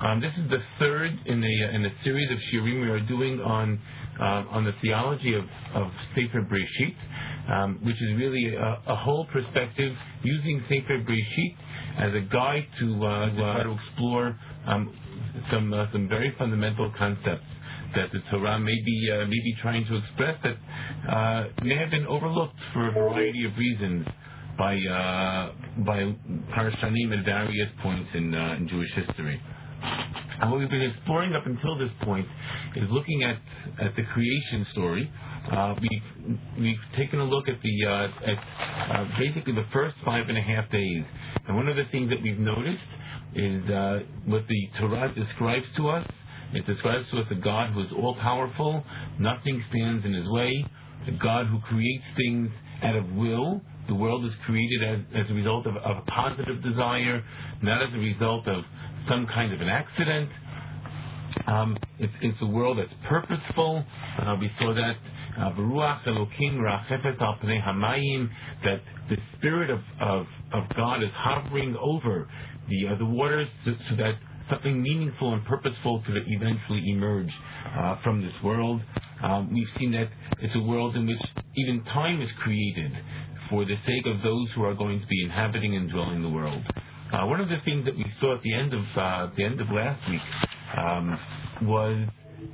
This is the third in a series of shiurim we are doing on the theology of Sefer Breshit, which is really a whole perspective using Sefer Breshit as a guide to try to explore some very fundamental concepts that the Torah may be trying to express that may have been overlooked for a variety of reasons by Parshanim at various points in Jewish history. And what we've been exploring up until this point is looking at the creation story. We've taken a look at basically the first 5.5 days. And one of the things that we've noticed is what the Torah describes to us. It describes to us a God who is all-powerful, nothing stands in his way, a God who creates things out of will. The world is created as a result of a positive desire, not as a result of some kind of an accident. It's a world that's purposeful. We saw that V'ruach Elokim rachefet al pnei hamayim, that the spirit of God is hovering over the waters so that something meaningful and purposeful could eventually emerge from this world. We've seen that it's a world in which even time is created for the sake of those who are going to be inhabiting and dwelling the world. One of the things that we saw at the end of last week was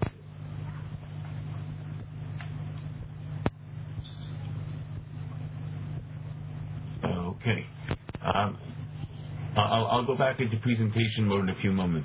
okay. I'll go back into presentation mode in a few moments.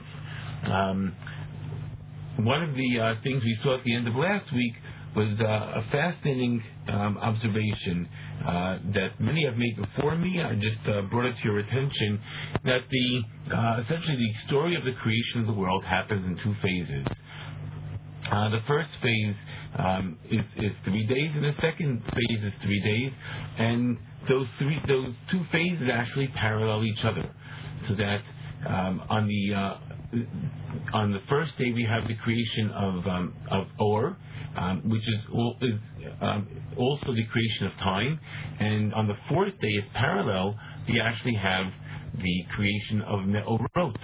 One of the things we saw at the end of last week was a fascinating observation that many have made before me. I just brought it to your attention that essentially the story of the creation of the world happens in two phases. The first phase is 3 days, and the second phase is 3 days, and those two phases actually parallel each other. So that on the first day we have the creation of Or, which is also the creation of time, and on the fourth day, as parallel, we actually have the creation of Me'orot,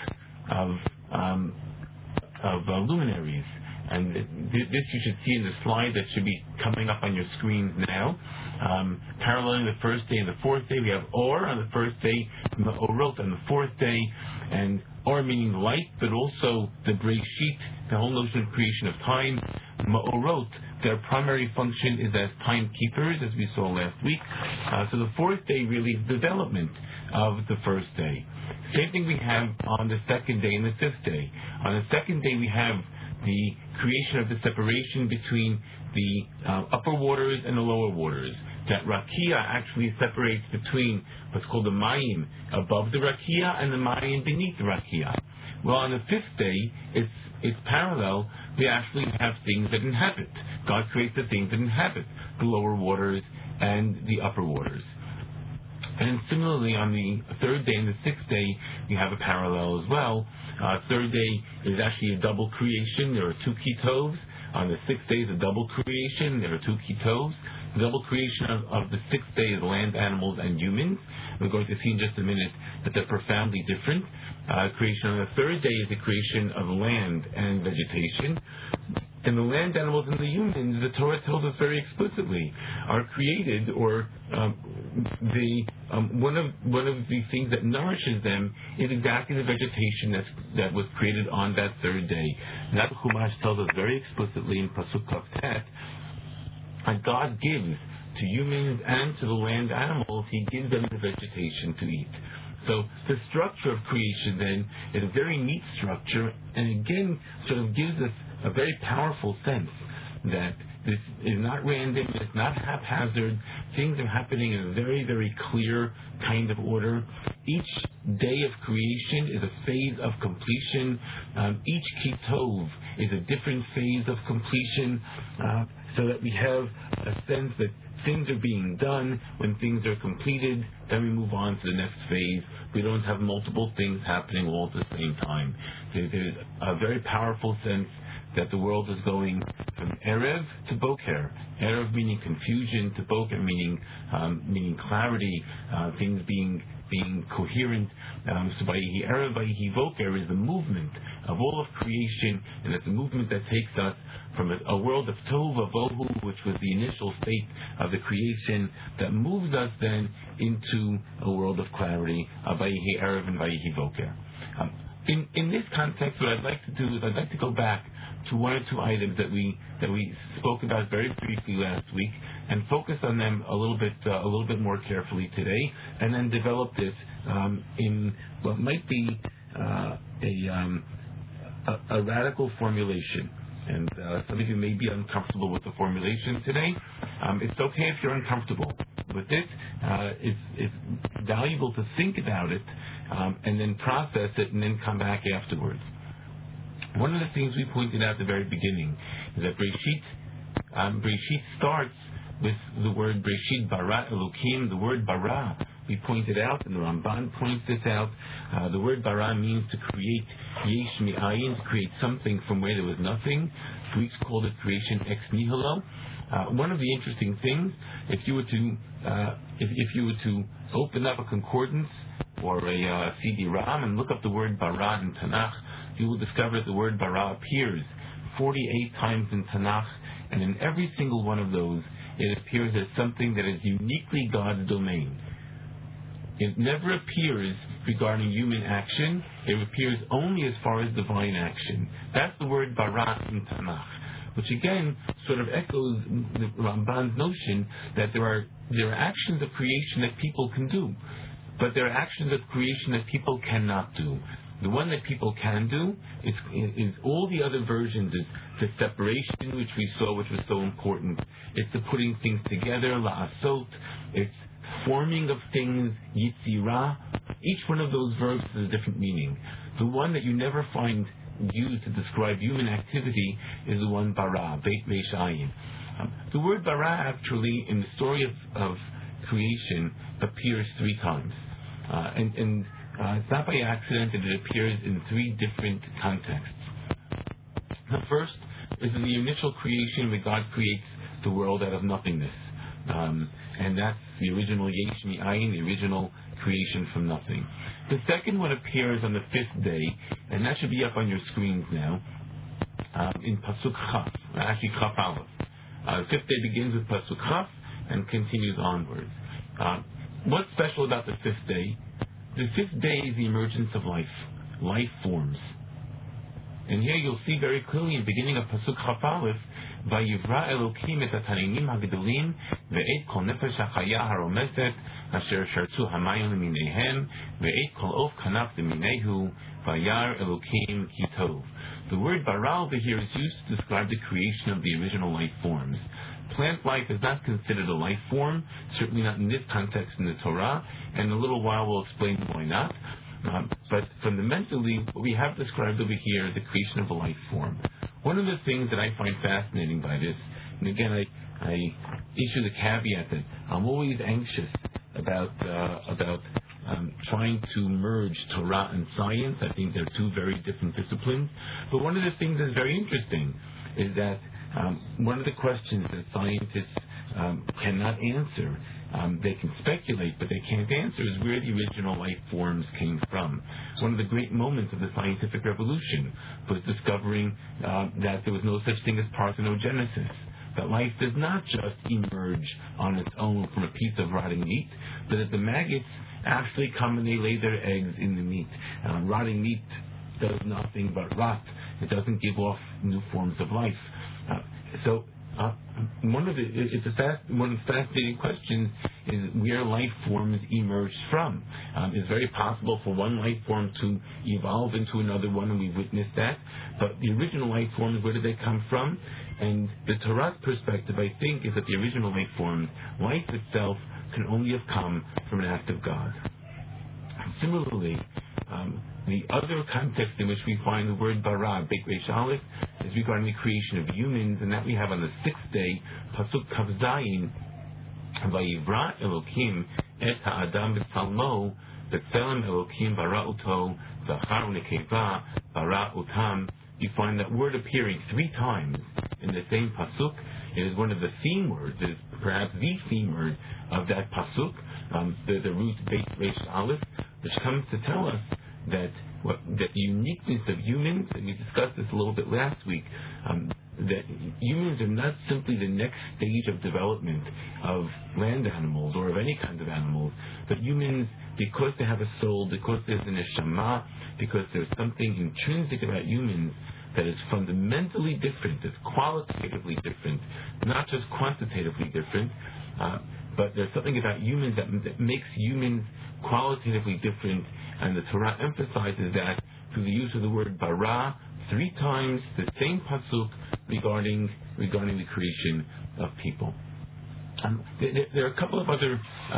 of luminaries. And this you should see in the slide that should be coming up on your screens now. Paralleling the first day and the fourth day, we have Or on the first day, Me'orot on the fourth day, and Or meaning light, but also the Breshit, the whole notion of creation of time. Ma'orot, their primary function is as timekeepers, as we saw last week. So the fourth day really is development of the first day. Same thing we have on the second day and the fifth day. On the second day we have the creation of the separation between the upper waters and the lower waters. That Rakia actually separates between what's called the Mayim above the Rakia and the Mayim beneath the Rakia. Well, on the fifth day, it's parallel. We actually have things that inhabit. God creates the things that inhabit the lower waters and the upper waters. And similarly, on the third day and the sixth day, we have a parallel as well. Third day is actually a double creation. There are two kitovs. On the sixth day is a double creation. There are two kitovs. The double creation of the sixth day is land, animals, and humans. We're going to see in just a minute that they're profoundly different. Creation on the third day is the creation of land and vegetation. And the land animals and the humans, the Torah tells us very explicitly, are created, or one of the things that nourishes them is exactly the vegetation that was created on that third day. And that Chumash tells us very explicitly in Pasuk Kaf Tet, and God gives to humans and to the land animals, He gives them the vegetation to eat. So the structure of creation then is a very neat structure, and again sort of gives us a very powerful sense that this is not random, it's not haphazard. Things are happening in a very, very clear kind of order. Each day of creation is a phase of completion. Each kitov is a different phase of completion, so that we have a sense that things are being done. When things are completed, then we move on to the next phase. We don't have multiple things happening all at the same time. There's a very powerful sense that the world is going from Erev to Boker. Erev meaning confusion, to Boker meaning clarity, things being coherent. So Vayihi Erev, Vayihi Boker is the movement of all of creation, and it's a movement that takes us from a world of Tov Avohu, which was the initial state of the creation, that moves us then into a world of clarity, Vayihi Erev and Vayihi Boker. In this context, what I'd like to do is I'd like to go back to one or two items that we spoke about very briefly last week, and focus on them a little bit more carefully today, and then develop this in what might be a radical formulation. And some of you may be uncomfortable with the formulation today. It's okay if you're uncomfortable with it. It's valuable to think about it and then process it and then come back afterwards. One of the things we pointed out at the very beginning is that Breshit starts with the word Breshit bara Elokim, the word bara. We pointed out, and the Ramban points this out, the word bara means to create yesh mi'ayin, to create something from where there was nothing. Greeks called it creation ex nihilo. One of the interesting things, if you were to open up a concordance or a CD-ROM and look up the word bara in Tanakh, you will discover that the word bara appears 48 times in Tanakh, and in every single one of those, it appears as something that is uniquely God's domain. It never appears regarding human action. It appears only as far as divine action. That's the word bara in Tanakh, which again sort of echoes the Ramban's notion that there are actions of creation that people can do, but there are actions of creation that people cannot do. The one that people can do is all the other versions. Is the separation, which we saw, which was so important. It's the putting things together, la'asot. It's forming of things, yitzirah. Each one of those verbs has a different meaning. The one that you never find used to describe human activity is the one bara, beit reishayin. The word bara actually, in the story of creation, appears 3 times. It's not by accident that it appears in 3 different contexts. The first is in the initial creation, where God creates the world out of nothingness. And that's the original yesh mi'ayin, the original creation from nothing. The second one appears on the 5th day, and that should be up on your screens now, in Pasuk Chaf, actually Chaf Aleph. The 5th day begins with Pasuk Chaf and continues onwards. What's special about the 5th day? The 5th day is the emergence of life forms. And here you'll see very clearly in the beginning of Pasuk Chaf Aleph, Vayivra Elokim et hataninim hagdolim ve'et kol nefesh hachaya haromeset asher shartzu hamayim minehem ve'et kol of kanaf deminehu vayar Elokim ki tov. The word bara over here is used to describe the creation of the original life forms. Plant life is not considered a life form, certainly not in this context in the Torah, and in a little while we'll explain why not. But fundamentally, what we have described over here is the creation of a life form. One of the things that I find fascinating by this, and again, I issue the caveat that I'm always anxious about trying to merge Torah and science. I think they're 2 very different disciplines. But one of the things that's very interesting is that one of the questions that scientists cannot answer, they can speculate, but they can't answer, is where the original life forms came from. One of the great moments of the scientific revolution was discovering that there was no such thing as parthenogenesis, that life does not just emerge on its own from a piece of rotting meat, but that the maggots actually come and they lay their eggs in the meat. Rotting meat does nothing but rot. It doesn't give off new forms of life. One of the fascinating questions is where life forms emerged from. It's very possible for one life form to evolve into another one, and we witnessed that. But the original life forms, where did they come from? And the Torah's perspective, I think, is that the original life forms, life itself, can only have come from an act of God. Similarly, the other context in which we find the word bara, Beit Reish Aleph, is regarding the creation of humans, and that we have on the 6th day, Pasuk Kaf Zayin, Vayivra Elokim et ha'adam b'tzalmo, b'tzelem Elokim bara uto, zachar u'nekeva bara utam. You find that word appearing 3 times in the same Pasuk. It is one of the theme words, it is perhaps the theme word of that Pasuk, the root Beit Reish Aleph, which comes to tell us that the uniqueness of humans, and we discussed this a little bit last week, that humans are not simply the next stage of development of land animals or of any kind of animals, but humans, because they have a soul, because there's an neshama, because there's something intrinsic about humans that is fundamentally different, that's qualitatively different, not just quantitatively different, but there's something about humans that makes humans qualitatively different, and the Torah emphasizes that through the use of the word bara 3 times, the same pasuk regarding the creation of people. There are a couple of other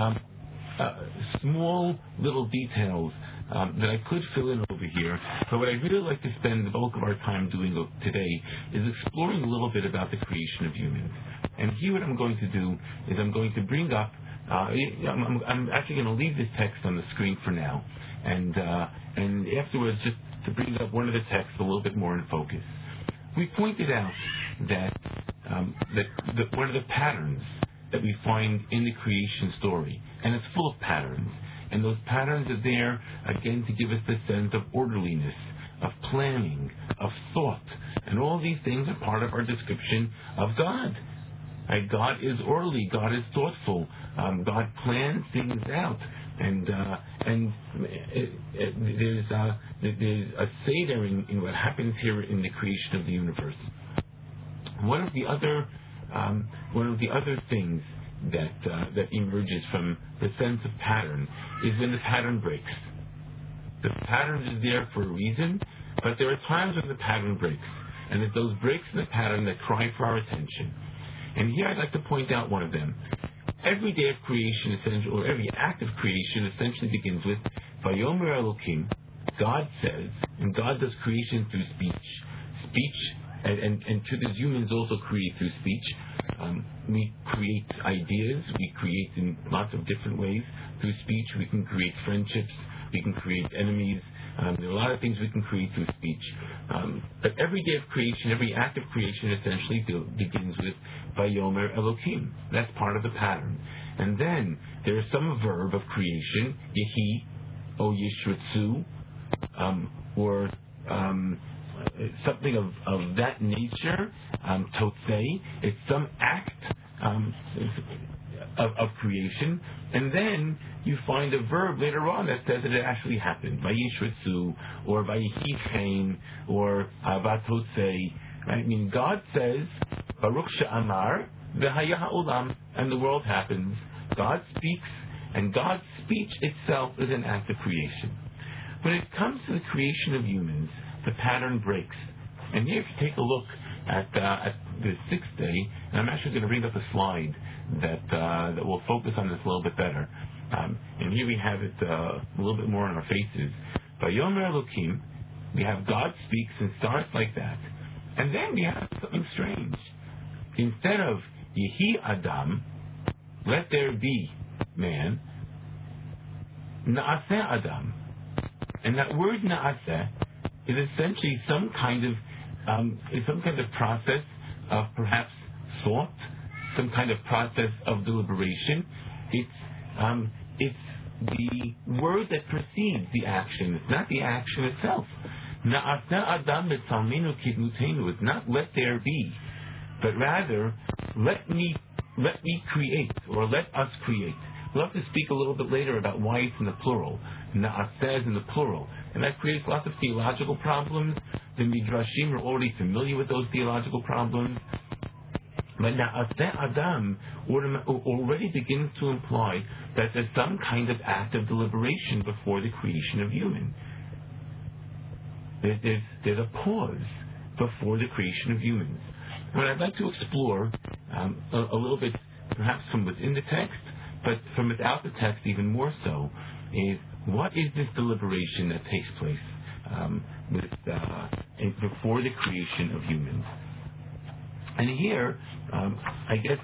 small little details that I could fill in over here, but what I'd really like to spend the bulk of our time doing today is exploring a little bit about the creation of humans. And here what I'm going to do is I'm going to bring up, I'm actually going to leave this text on the screen for now, and afterwards just to bring up one of the texts a little bit more in focus. We pointed out that one of the patterns that we find in the creation story, and it's full of patterns, and those patterns are there, again, to give us the sense of orderliness, of planning, of thought, and all these things are part of our description of God. God is orderly, God is thoughtful, God plans things out, and there's a seder in what happens here in the creation of the universe. One of the other things that emerges from the sense of pattern is when the pattern breaks. The pattern is there for a reason, but there are times when the pattern breaks, and it's those breaks in the pattern that cry for our attention. And here I'd like to point out one of them. Every day of creation, essentially, or every act of creation, essentially begins with Vayomer Elokim. God says, and God does creation through speech, and to the humans also create through speech. We create ideas, we create in lots of different ways through speech. We can create friendships, we can create enemies. There are a lot of things we can create through speech. But every day of creation, every act of creation essentially begins with Vayomer Elokim. That's part of the pattern. And then there is some verb of creation, Yehi, or Yishrutzu, or something of that nature, Totzei. It's some act of creation, and then you find a verb later on that says that it actually happened, Vayishritzu, or Vayihi Chaim, or Vatotzei. Right? I mean, God says, Baruch She'amar, V'haya ha'olam, and the world happens. God speaks, and God's speech itself is an act of creation. When it comes to the creation of humans, the pattern breaks. And here, if you take a look at the 6th day, and I'm actually going to bring up a slide that will focus on this a little bit better. And here we have it a little bit more on our faces. Vayomer Elokim, we have God speaks and starts like that. And then we have something strange. Instead of Yehi Adam, let there be man, Na'aseh Adam. And that word Na'aseh is essentially some kind of process of perhaps thought, some kind of process of deliberation. It's the word that precedes the action. It's not the action itself. Na'aseh Adam b'tzalmenu kidmutenu. It's not let there be, but rather let me create, or let us create. We'll have to speak a little bit later about why it's in the plural. Na'aseh is in the plural. And that creates lots of theological problems. The Midrashim are already familiar with those theological problems. But Na'aseh Adam already begins to imply that there's some kind of act of deliberation before the creation of human. There's a pause before the creation of humans. What I'd like to explore a little bit, perhaps from within the text, but from without the text even more so, is what is this deliberation that takes place before the creation of humans? And here, I guess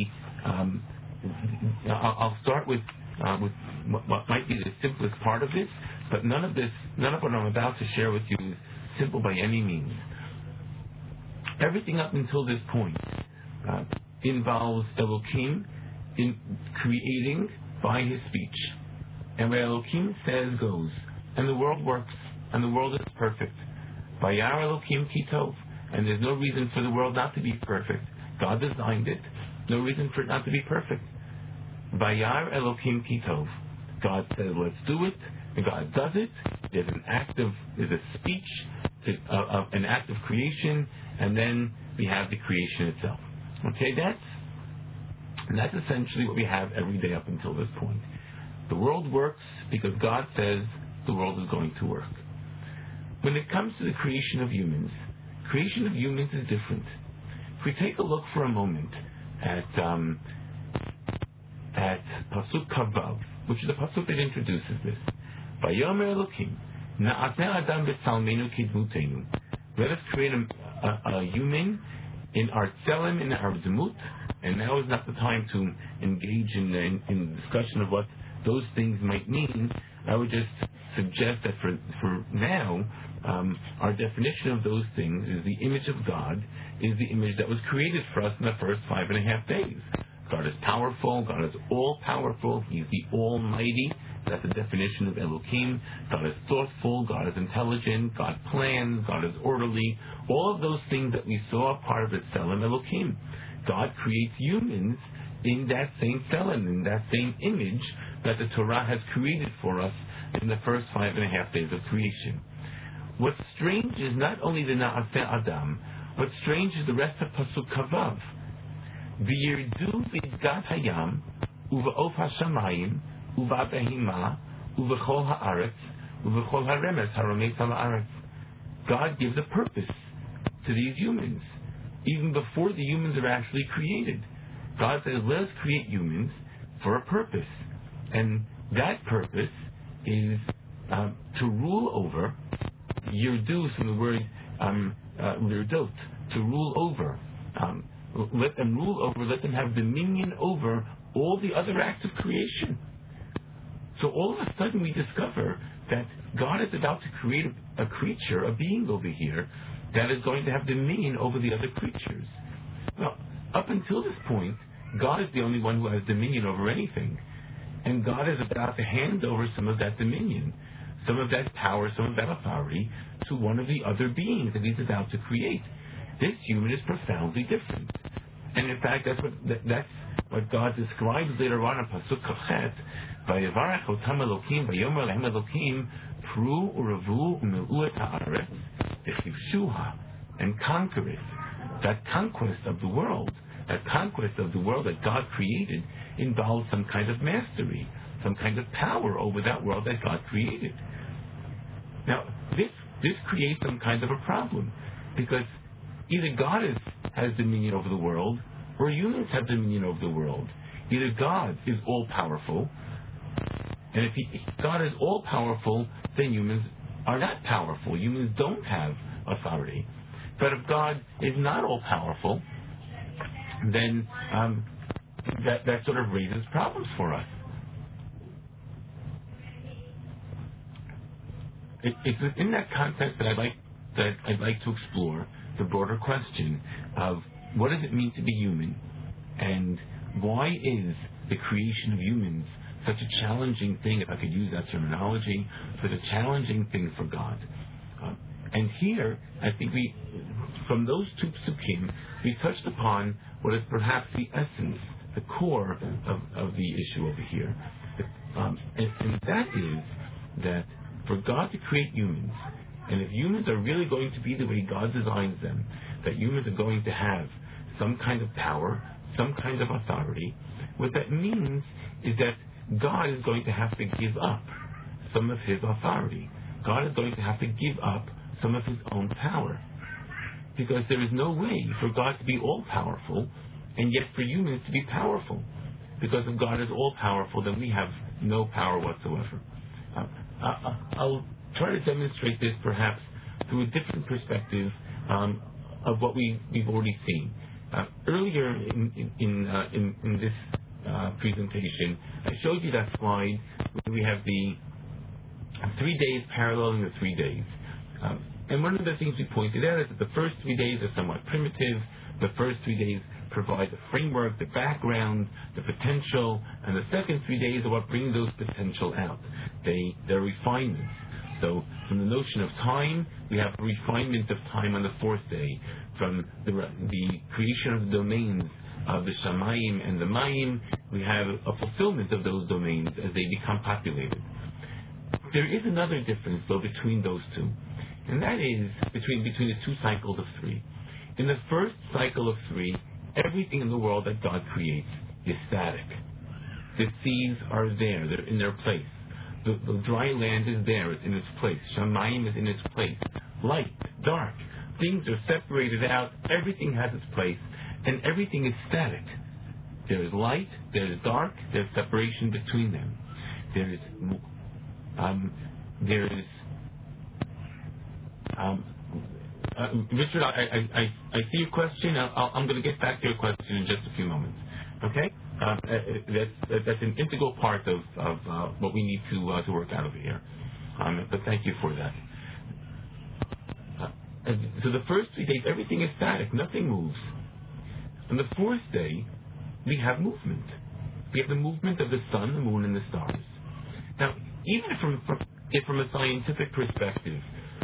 I'll start with what might be the simplest part of this, but none of what I'm about to share with you is simple by any means. Everything up until this point involves Elokim in creating by his speech. And what Elokim says goes. And the world works and the world is perfect. Vayar Elokim ki tov, and there's no reason for the world not to be perfect. God designed it. No reason for it not to be perfect. Vayar Elokim ki tov. God says, let's do it. And God does it. There's a speech, an act of creation, and then we have the creation itself. Okay, that's essentially what we have every day up until this point. The world works because God says the world is going to work. When it comes to the creation of humans is different. If we take a look for a moment at Pasuk Kavav, which is the Pasuk that introduces this. Vayomer Elokim, Na'aseh Adam b'tzalmenu kidmutenu. Let us create a human in our tzelem, in our zmut, and now is not the time to engage in discussion of what those things might mean. I would just suggest that for now, our definition of those things is the image of God is the image that was created for us in the first 5.5 days. God is powerful. God is all-powerful. He's the Almighty. That's the definition of Elohim. God is thoughtful. God is intelligent. God plans. God is orderly. All of those things that we saw are part of the Tselem Elohim. God creates humans in that same Tselem, in that same image that the Torah has created for us in the first 5.5 days of creation. What's strange is not only the Na'aseh Adam, what's strange is the rest of Pasuk Kavav. V'yirdu v'idgat hayam, uve'of hashamayim, uve'abehima, uve'chol ha'aretz, uve'chol ha'remes ha'rometz ha'aretz. God gives a purpose to these humans, even before the humans are actually created. God says, let us create humans for a purpose. And that purpose is to rule over, yirdu from the word lirdot, to rule over. Let them rule over, let them have dominion over all the other acts of creation. So all of a sudden we discover that God is about to create a creature, a being over here, that is going to have dominion over the other creatures. Well, up until this point, God is the only one who has dominion over anything. And God is about to hand over some of that dominion, some of that power, some of that authority to one of the other beings that He's about to create. This human is profoundly different. And in fact, that's what God describes later on in Pasuk Kachet. Vayevarech otam Elokim, vayomer lehem Elokim, pru uravu u'mil'u et ha'aretz, v'chivshuha, and conquer it. That conquest of the world that God created involves some kind of mastery, some kind of power over that world that God created. Now, this creates some kind of a problem, because either God has dominion over the world, or humans have dominion over the world. Either God is all-powerful, and if God is all-powerful, then humans are not powerful. Humans don't have authority. But if God is not all-powerful, then that sort of raises problems for us. It's in that context that I'd like to explore the broader question of what does it mean to be human, and why is the creation of humans such a challenging thing, if I could use that terminology, such a challenging thing for God. And here, I think from those two psukim, we touched upon what is perhaps the essence, the core of the issue over here. And that is that for God to create humans, and if humans are really going to be the way God designs them, that humans are going to have some kind of power, some kind of authority, what that means is that God is going to have to give up some of His authority. God is going to have to give up some of His own power. Because there is no way for God to be all-powerful, and yet for humans to be powerful. Because if God is all-powerful, then we have no power whatsoever. I'll try to demonstrate this perhaps through a different perspective of what we've already seen. Earlier in this presentation, I showed you that slide where we have the 3 days paralleling the 3 days. And one of the things we pointed out is that the first 3 days are somewhat primitive. The first 3 days provide the framework, the background, the potential, and the second 3 days are what bring those potential out. They're refinements. So from the notion of time, we have a refinement of time on the fourth day. From the creation of the domains of the Shamayim and the Mayim, we have a fulfillment of those domains as they become populated. There is another difference, though, between those two, and that is between the two cycles of three. In the first cycle of three, everything in the world that God creates is static. The seas are there, they're in their place. The dry land is there, it's in its place. Shamayim is in its place. Light, dark, things are separated out, everything has its place, and everything is static. There is light, there is dark, there's separation between them. Richard, I see your question. I'm going to get back to your question in just a few moments. Okay? That's an integral part of what we need to work out over here. But thank you for that. So the first 3 days, everything is static. Nothing moves. On the fourth day, we have movement. We have the movement of the sun, the moon, and the stars. Now, even from a scientific perspective,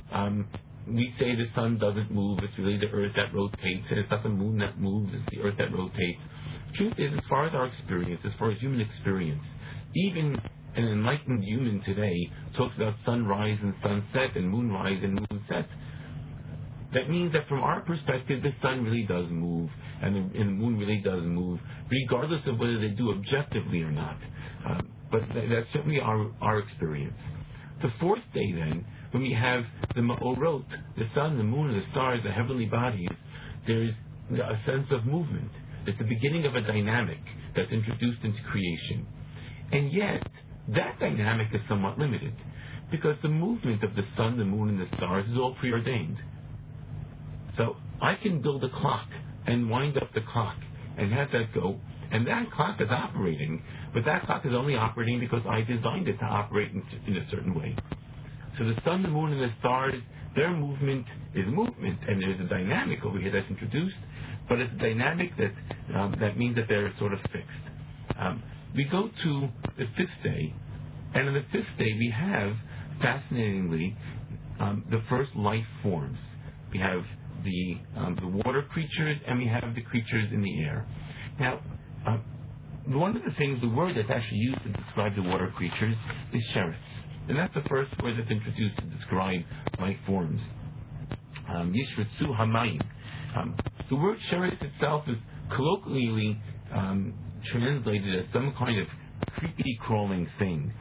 we say the sun doesn't move, it's really the earth that rotates, and it's not the moon that moves, it's the earth that rotates. Truth is, as far as our experience, as far as human experience, even an enlightened human today talks about sunrise and sunset and moonrise and moonset. That means that from our perspective, the sun really does move, and the moon really does move, regardless of whether they do objectively or not. But that's certainly our experience. The fourth day, then, when we have the Ma'orot, the sun, the moon, the stars, the heavenly bodies, there's a sense of movement. It's the beginning of a dynamic that's introduced into creation. And yet, that dynamic is somewhat limited, because the movement of the sun, the moon, and the stars is all preordained. So I can build a clock and wind up the clock and have that go, and that clock is operating, but that clock is only operating because I designed it to operate in a certain way. So the sun, the moon, and the stars, their movement is movement, and there's a dynamic over here that's introduced, but it's a dynamic that means that they're sort of fixed. We go to the fifth day, and on the fifth day we have, fascinatingly, the first life forms. We have the water creatures, and we have the creatures in the air. Now, one of the things, the word that's actually used to describe the water creatures is sheretz. And that's the first word that's introduced to describe life forms. Yishritzu hamayim. The word sheretz itself is colloquially translated as some kind of creepy crawling thing.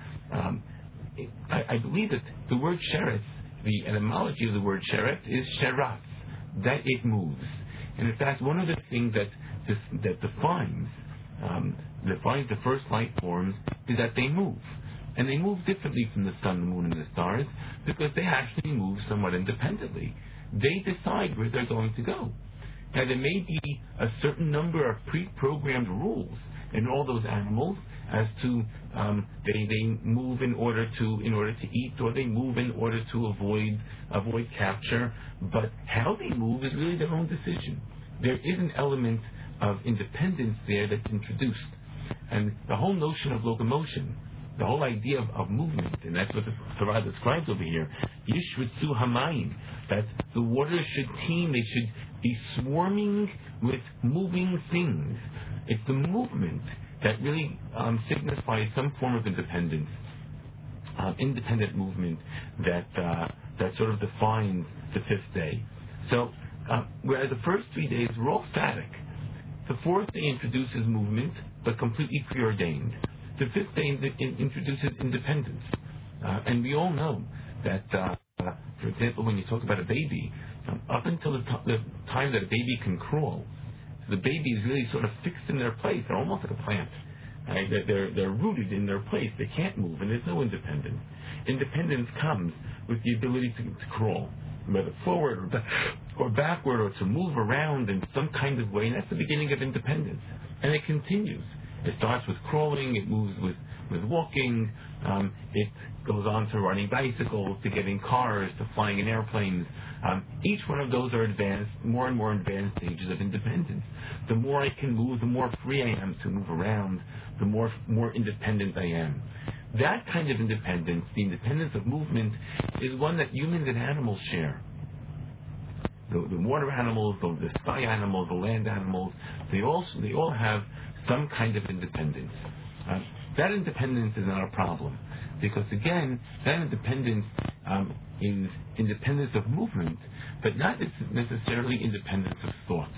I believe that the word sheretz, the etymology of the word sheretz is sheratz, that it moves. And in fact, one of the things that defines the first life forms is that they move. And they move differently from the sun, the moon, and the stars because they actually move somewhat independently. They decide where they're going to go. Now, there may be a certain number of pre-programmed rules in all those animals as to they move in order to eat, or they move in order to avoid capture. But how they move is really their own decision. There is an element of independence there that's introduced, and the whole notion of locomotion, the whole idea of movement, and that's what the Torah describes over here. Yishritzu hamayim, that the waters should teem, they should be swarming with moving things. It's the movement that really signifies some form of independence, independent movement that sort of defines the fifth day. So, whereas the first 3 days were all static, the fourth day introduces movement, but completely preordained. The fifth day introduces independence. And we all know that, for example, when you talk about a baby, up until the time that a baby can crawl, the baby is really sort of fixed in their place. They're almost like a plant. Right? They're rooted in their place. They can't move, and there's no independence. Independence comes with the ability to crawl, whether forward or backward, or to move around in some kind of way, and that's the beginning of independence. And it continues. It starts with crawling, it moves with walking, it goes on to riding bicycles, to getting cars, to flying in airplanes. Each one of those are advanced, more and more advanced stages of independence. The more I can move, the more free I am to move around, the more independent I am. that kind of independence, the independence of movement, is one that humans and animals share. The water animals, the sky animals, the land animals, they all have some kind of independence. That independence is not a problem, because again, that independence is independence of movement, but not necessarily independence of thought,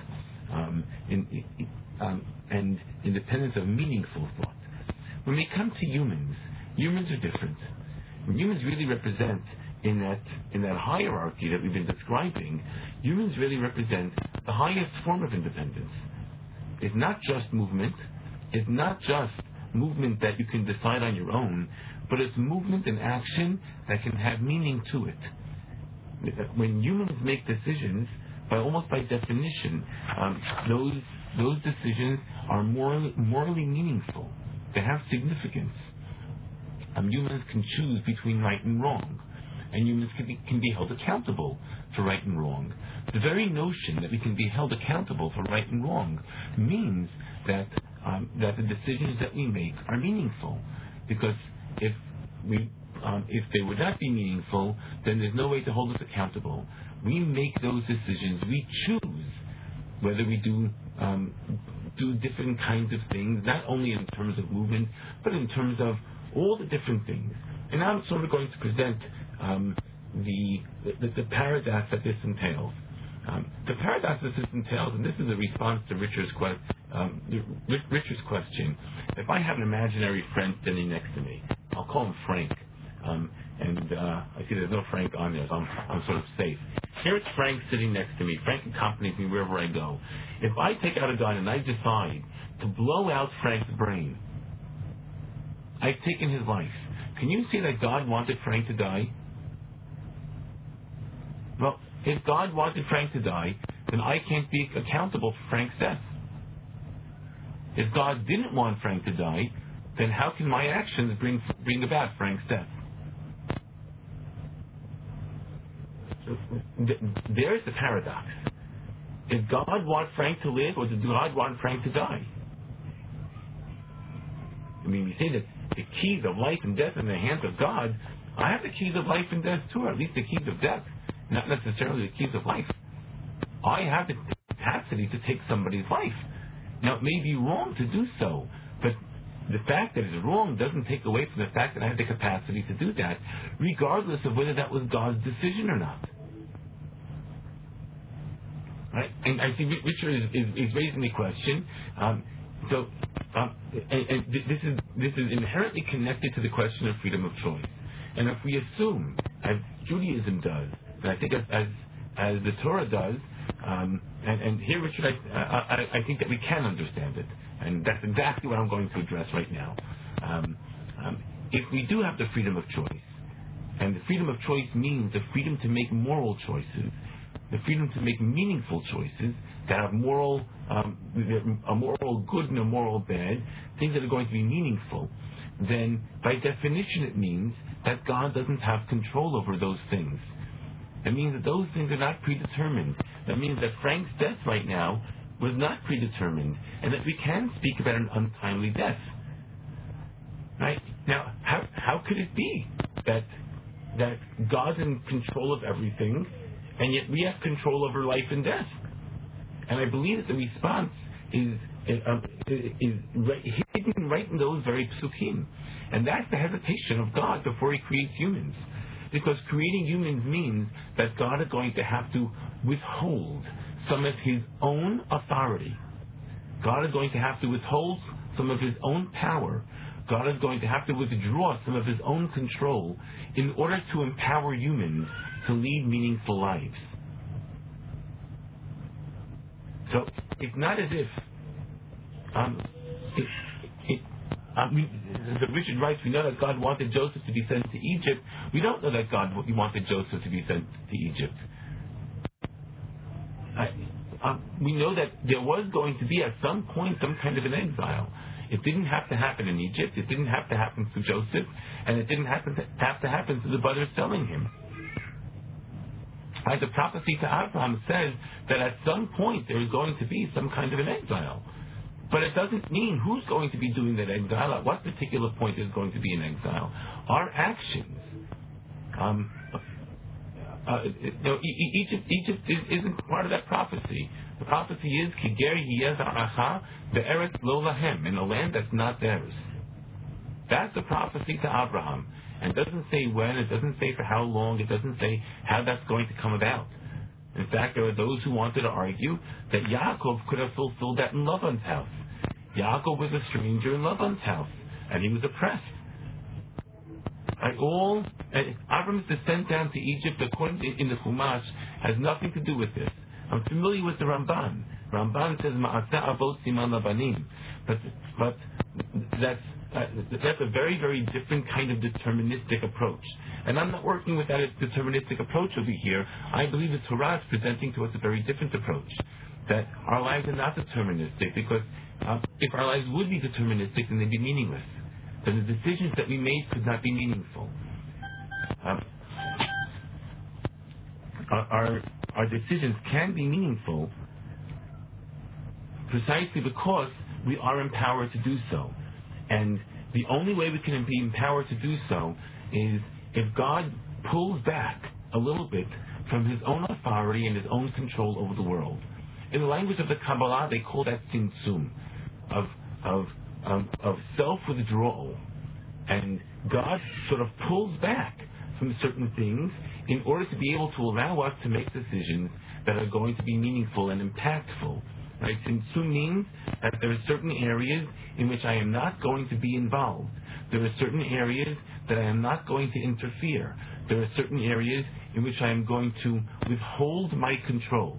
and independence of meaningful thought. When we come to humans are different. Humans really represent, in that hierarchy that we've been describing, humans really represent the highest form of independence. It's not just movement. It's not just movement that you can decide on your own, but it's movement and action that can have meaning to it. When humans make decisions, almost by definition, those decisions are morally meaningful. They have significance. Humans can choose between right and wrong, and humans can be held accountable for right and wrong. The very notion that we can be held accountable for right and wrong means that the decisions that we make are meaningful. Because if they would not be meaningful, then there's no way to hold us accountable. We make those decisions. We choose whether we do different kinds of things, not only in terms of movement, but in terms of all the different things. And I'm sort of going to present the paradox that this entails. The paradox that this entails, and this is a response to Richard's question. If I have an imaginary friend standing next to me, I'll call him Frank. I see there's no Frank on there, so I'm sort of safe. Here it's Frank sitting next to me. Frank accompanies me wherever I go. If I take out a gun and I decide to blow out Frank's brain, I've taken his life. Can you see that God wanted Frank to die? Well, if God wanted Frank to die, then I can't be accountable for Frank's death. If God didn't want Frank to die, then how can my actions bring about Frank's death? There's the paradox. Did God want Frank to live, or did God want Frank to die? I mean, we say that the keys of life and death in the hands of God. I have the keys of life and death too, or at least the keys of death, not necessarily the keys of life. I have the capacity to take somebody's life. Now, it may be wrong to do so, but the fact that it's wrong doesn't take away from the fact that I have the capacity to do that, regardless of whether that was God's decision or not. Right? And I think Richard is raising the question. This is inherently connected to the question of freedom of choice. And if we assume, as Judaism does, and I think as the Torah does, and here, Richard, I think that we can understand it, and that's exactly what I'm going to address right now. If we do have the freedom of choice, and the freedom of choice means the freedom to make moral choices, the freedom to make meaningful choices that have a moral good and a moral bad, things that are going to be meaningful, then by definition it means that God doesn't have control over those things. It means that those things are not predetermined. That means that Frank's death right now was not predetermined, and that we can speak about an untimely death. Right? Now, how could it be that God's in control of everything, and yet we have control over life and death? And I believe that the response is hidden right in those very psukim. And that's the hesitation of God before He creates humans. Because creating humans means that God is going to have to withhold some of His own authority. God is going to have to withhold some of His own power. God is going to have to withdraw some of His own control in order to empower humans to lead meaningful lives. So it's not as if Richard writes, we know that God wanted Joseph to be sent to Egypt. We don't know that God wanted Joseph to be sent to Egypt. We know that there was going to be at some point some kind of an exile. It didn't have to happen in Egypt. It didn't have to happen to Joseph, and it didn't have to happen to the brothers selling him. The prophecy to Abraham says that at some point there is going to be some kind of an exile. But it doesn't mean who's going to be doing that exile, at what particular point is going to be in exile. Our actions. Egypt isn't part of that prophecy. The prophecy is, Kiger Yezaracha be'eretz lo lahem, in a land that's not theirs. That's a prophecy to Abraham. And it doesn't say when, it doesn't say for how long, it doesn't say how that's going to come about. In fact, there are those who wanted to argue that Yaakov could have fulfilled that in Lavan's house. Yaakov was a stranger in Lavan's house, and he was oppressed. Avram's descent down to Egypt, according to in the Chumash, has nothing to do with this. I'm familiar with the Ramban. Ramban says Ma'aseh Avot Siman Labanim, but that's a very, very different kind of deterministic approach. And I'm not working with that deterministic approach over here. I believe the Torah is presenting to us a very different approach. That our lives are not deterministic, because if our lives would be deterministic, then they'd be meaningless. Then the decisions that we made could not be meaningful. Our decisions can be meaningful precisely because we are empowered to do so. And the only way we can be empowered to do so is if God pulls back a little bit from his own authority and his own control over the world. In the language of the Kabbalah, they call that tzimtzum, of self-withdrawal. And God sort of pulls back from certain things in order to be able to allow us to make decisions that are going to be meaningful and impactful. Right? Tzimtzum means that there are certain areas in which I am not going to be involved. There are certain areas that I am not going to interfere. There are certain areas in which I am going to withhold my control.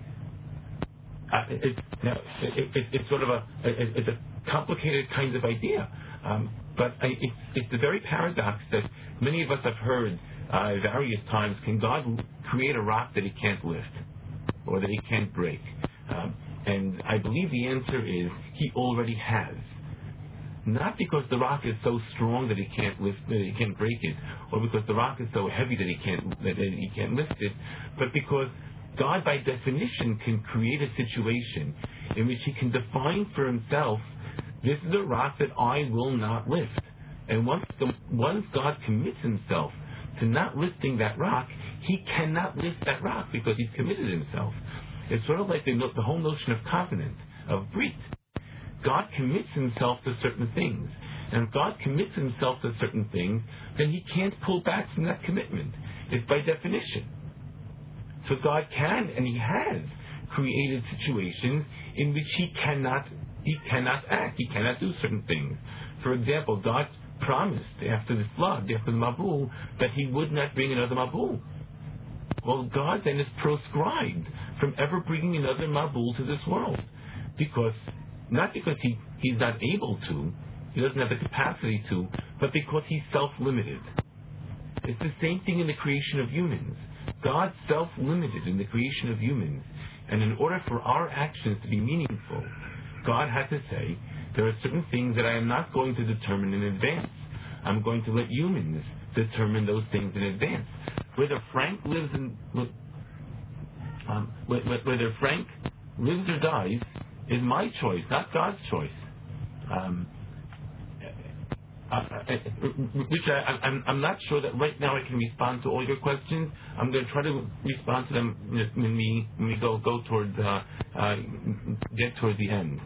It's sort of it's a complicated kind of idea, but it's the very paradox that many of us have heard at various times. Can God create a rock that he can't lift or that he can't break? And I believe the answer is he already has. Not because the rock is so strong that he can't lift, that he can't break it, or because the rock is so heavy that he can't lift it, but because God, by definition, can create a situation in which he can define for himself, this is a rock that I will not lift. And once God commits himself to not lifting that rock, he cannot lift that rock because he's committed himself. It's sort of like the whole notion of covenant, of brit. God commits himself to certain things. And if God commits himself to certain things, then he can't pull back from that commitment. It's by definition. So God can, and he has, created situations in which he cannot act. He cannot do certain things. For example, God promised after the flood, after the Mabul, that he would not bring another Mabul. Well, God then is proscribed from ever bringing another Mabul to this world. Not because he's not able to, he doesn't have the capacity to, but because he's self-limited. It's the same thing in the creation of humans. God self-limited in the creation of humans. And in order for our actions to be meaningful, God had to say, there are certain things that I am not going to determine in advance. I'm going to let humans determine those things in advance. Whether Frank lives or dies is my choice, not God's choice. I'm not sure that right now I can respond to all your questions. I'm going to try to respond to them when we go towards get toward the end.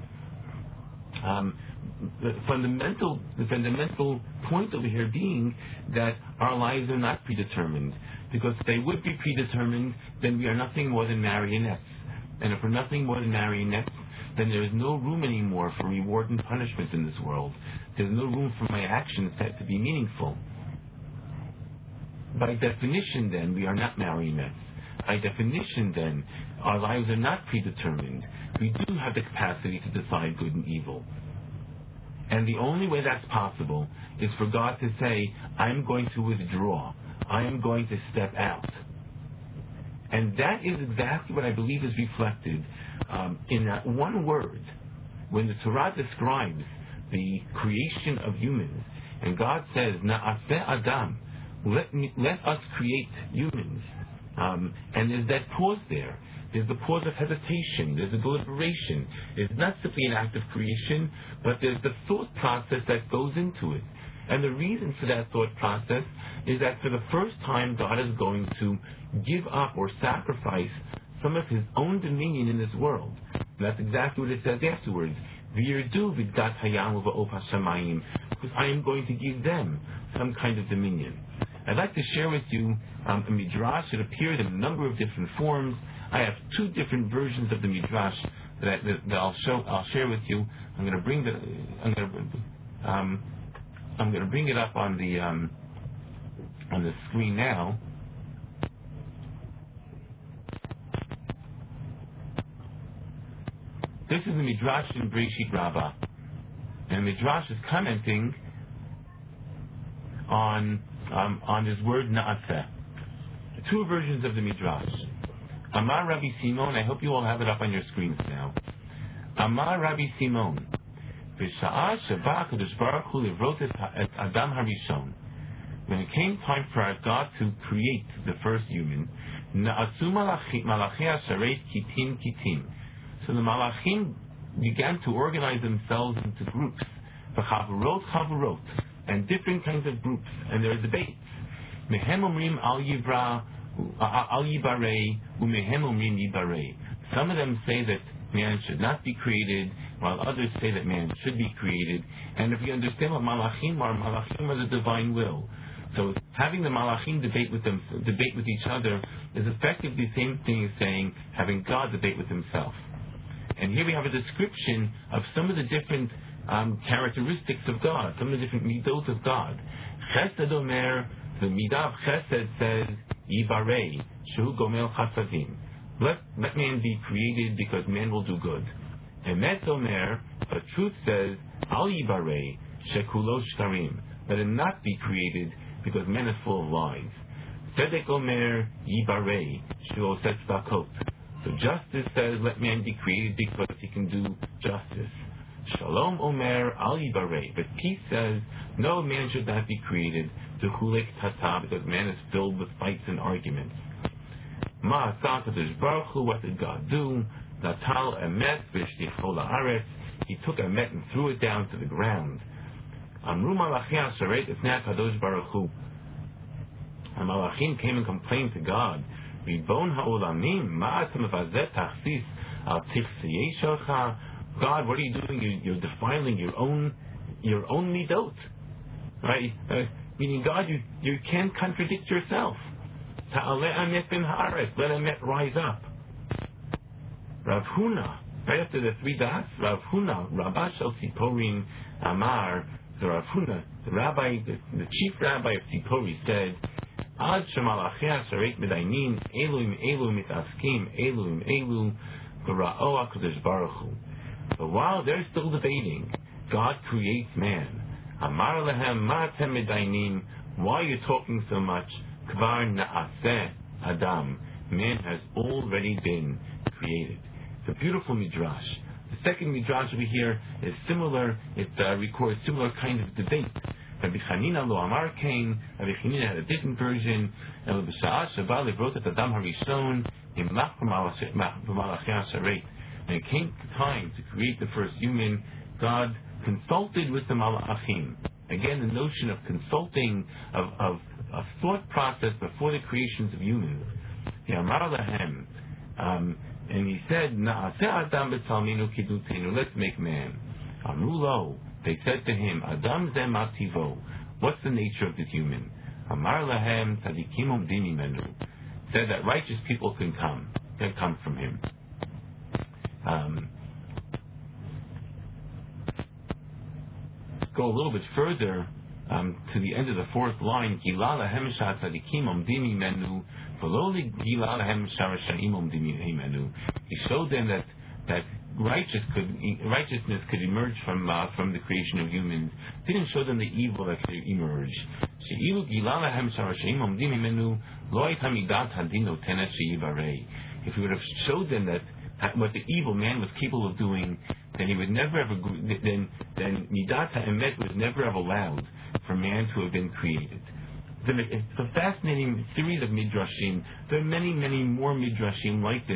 The fundamental point over here being that our lives are not predetermined, because if they would be predetermined, then we are nothing more than marionettes. And if we're nothing more than marionettes, then there is no room anymore for reward and punishment in this world. There's no room for my actions to be meaningful. By definition, then, we are not marionettes. By definition, then, our lives are not predetermined. We do have the capacity to decide good and evil. And the only way that's possible is for God to say, I'm going to withdraw. I am going to step out. And that is exactly what I believe is reflected in that one word. When the Torah describes the creation of humans, and God says, Na'aseh Adam, let us create humans. And there's that pause there. there's the pause of hesitation, there's a deliberation. It's not simply an act of creation, but there's the thought process that goes into it. And the reason for that thought process is that for the first time, God is going to give up or sacrifice some of his own dominion in this world. And that's exactly what it says afterwards. V'yirdu v'dgat hayam uva'ov hashamayim, because I am going to give them some kind of dominion. I'd like to share with you a midrash. It appeared in a number of different forms. I have two different versions of the midrash that I'll share with you. I'm going to bring it up on the screen now. This is the midrash in Breshit Rabbah, and the midrash is commenting on this word naaseh. Two versions of the midrash. Amar Rabbi Simon. I hope you all have it up on your screens now. Amar Rabbi Simon. V'sha'ah sheba HaKadosh Baruch Hu livrot et Adam harishon. When it came time for our God to create the first human, na'asu malachei ashareit kitim kitim. So the malachim began to organize themselves into groups, v'chavurot chavurot, and different kinds of groups, and there are debates. Mehem omrim al yibarei, umehem omrim yibarei. Some of them say that man should not be created, while others say that man should be created. And if you understand what malachim are the divine will. So having the malachim debate with each other is effectively the same thing as saying having God debate with himself. And here we have a description of some of the different characteristics of God, some of the different midot of God. Chesed omer, the midah of chesed says, yibarei, shehu gomel chasadim. Let man be created because man will do good. Emet omer, but truth says, al yibarei, shekulo shkarim. Let him not be created because man is full of lies. Tzedek omer, yibarei, shehu oseh tzedakot. So justice says, let man be created because he can do justice. Shalom omer al yibarei. But peace says, no, man should not be created to hulek tata, because man is filled with fights and arguments. Ma asah HaKadosh Baruch Hu, what did God do? Natal emet v'shticho la'aretz. He took emet and threw it down to the ground. Amru malachim ashareit efnei HaKadosh Baruch Hu. And malachim came and complained to God. Ribon ha'olamim, ma'atam vazet tachsis al tichsiyei shelcha. God, what are you doing? You're defiling your own midot, right? Meaning, God, you can't contradict yourself. Ta'aleh amet bin haaretz, let amet rise up. Rav Huna, right after the three dots, Rav Huna, Rabba shel Tziporim Amar, so Rav Huna, the chief rabbi of Tzipori said, Ad shemalachei ashareit medaynin, elu mitaskim, elu, v'ra'o HaKadosh Baruch Hu. But while they're still debating, God creates man. Amar lehem ma'atem medaynin, why are you talking so much? Kvar na'aseh Adam, man has already been created. It's a beautiful midrash. The second midrash over here is similar. It records similar kind of debate. Rabbi Chanina lo amar kain. Rabbi Chanina had a different version. And b'sha'ah sheba livrot et Adam harishon imlach b'malachei ashareit. When it came time to create the first human, God consulted with the malachim. Again, the notion of consulting, of a thought process before the creations of humans. Amar lahem, and he said, Na'aseh Adam b'tzalminu kidutenu, let's make man. Amru lo, they said to him, Adam ze mativo, what's the nature of this human? Amar lahem tzadikim omdim imenu, said that righteous people can come from him. Go a little bit further to the end of the fourth line. Gila lahem sha'tzadikim omdim imenu, v'lo gila lahem sha'rashaim omdim imenu. He showed them that righteousness could emerge from the creation of humans. He didn't show them the evil that could emerge. She'ilu gila lahem sha'rashaim omdim imenu, lo hayta midat hadin notenet she'ibarei. If he would have showed them that what the evil man was capable of doing, then he would never have then midat ha'emet would never have allowed for man to have been created. It's a fascinating series of midrashim. There are many, many more midrashim like this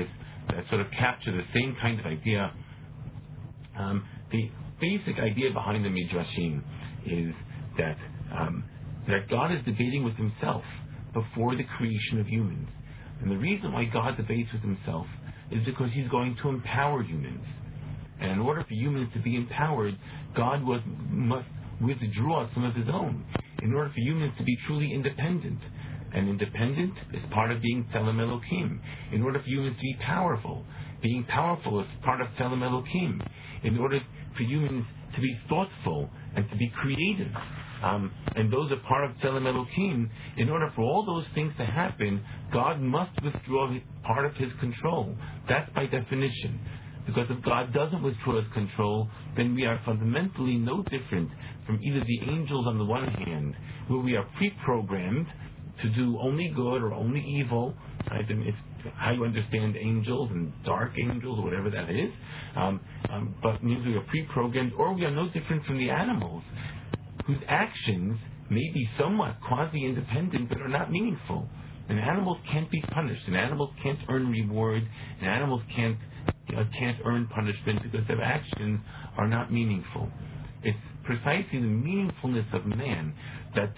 that sort of capture the same kind of idea. The basic idea behind the Midrashim is that God is debating with himself before the creation of humans. And the reason why God debates with himself is because he's going to empower humans. And in order for humans to be empowered, God must withdraw some of his own in order for humans to be truly independent. And independent is part of being Tzelem Elokim. In order for humans to be powerful, being powerful is part of Tzelem Elokim. In order for humans to be thoughtful and to be creative, and those are part of Tzelem Elokim. In order for all those things to happen, God must withdraw part of his control. That's by definition. Because if God doesn't withdraw his control, then we are fundamentally no different from either the angels on the one hand, where we are pre-programmed to do only good or only evil. Right? And it's how you understand angels and dark angels or whatever that is. But means we are pre-programmed, or we are no different from the animals, whose actions may be somewhat quasi-independent but are not meaningful. And animals can't be punished. And animals can't earn reward. And animals can't earn punishment because their actions are not meaningful. It's precisely the meaningfulness of man that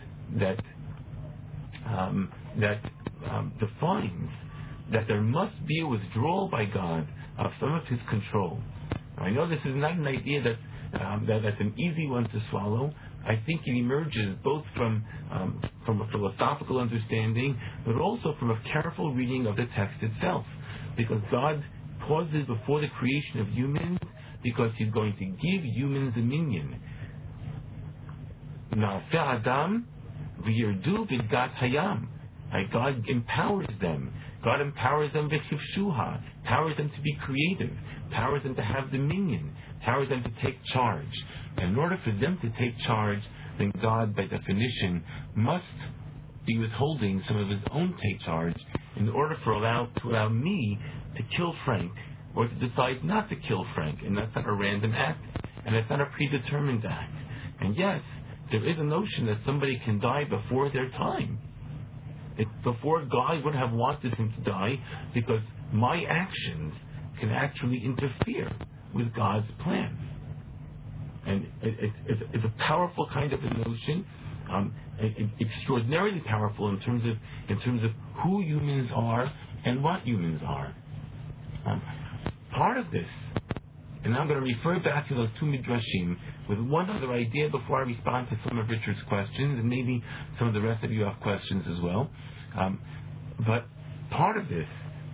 defines that there must be a withdrawal by God of some of his control. Now, I know this is not an idea that's an easy one to swallow. I think it emerges both from a philosophical understanding, but also from a careful reading of the text itself. Because God pauses before the creation of humans because he's going to give humans dominion. Na'aseh Adam v'yirdu b'dat hayam. God empowers them. God empowers them v'chivshuha, empowers them to be creative, empowers them to have dominion, empowers them to take charge. And in order for them to take charge, then God, by definition, must be withholding some of his own take charge in order to allow me to kill Frank, or to decide not to kill Frank. And that's not a random act, and that's not a predetermined act. And yes, there is a notion that somebody can die before their time. Before God would have wanted him to die, because my actions can actually interfere with God's plan. And it's a powerful kind of a notion, extraordinarily powerful in terms of who humans are and what humans are. Part of this, and I'm going to refer back to those two midrashim with one other idea before I respond to some of Richard's questions, and maybe some of the rest of you have questions as well. But part of this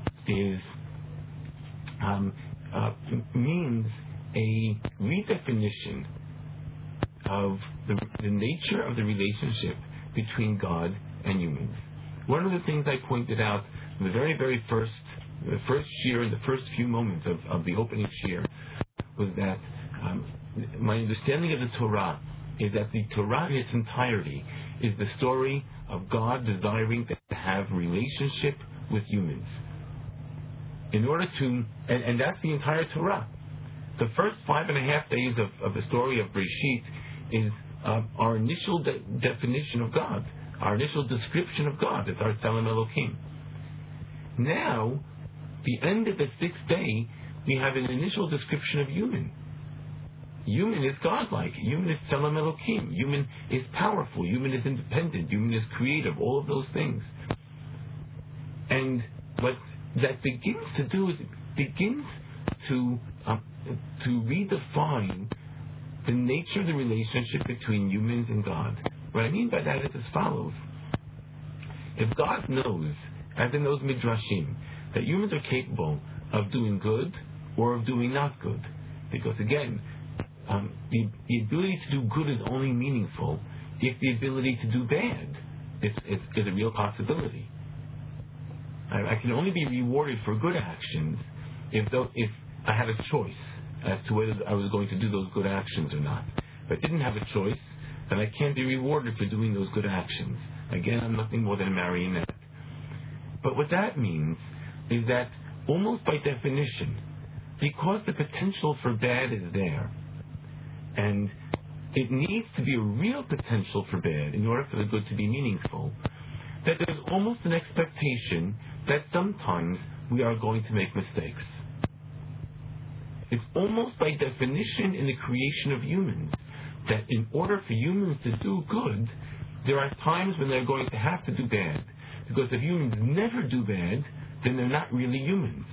means a redefinition of the nature of the relationship between God and humans. One of the things I pointed out in the very first year, in the first few moments of the opening year, was that my understanding of the Torah is that the Torah in its entirety is the story of God desiring to have relationship with humans. In order to, and that's the entire Torah. The first 5.5 days of the story of Breshit is our initial definition of God, our initial description of God as our Tzelem Elokim. Now, the end of the 6th day, we have an initial description of human. Human is godlike. Human is Tzelem Elokim. Human is powerful. Human is independent. Human is creative. All of those things. And what that begins to do is it begins to redefine the nature of the relationship between humans and God. What I mean by that is as follows. If God knows, as in those midrashim, that humans are capable of doing good or of doing not good, because again, the ability to do good is only meaningful if the ability to do bad is a real possibility. I can only be rewarded for good actions if I had a choice as to whether I was going to do those good actions or not. If I didn't have a choice, then I can't be rewarded for doing those good actions. Again, I'm nothing more than a marionette. But what that means is that almost by definition, because the potential for bad is there, and it needs to be a real potential for bad in order for the good to be meaningful, that there's almost an expectation that sometimes we are going to make mistakes. It's almost by definition in the creation of humans that in order for humans to do good, there are times when they're going to have to do bad. Because if humans never do bad, then they're not really humans.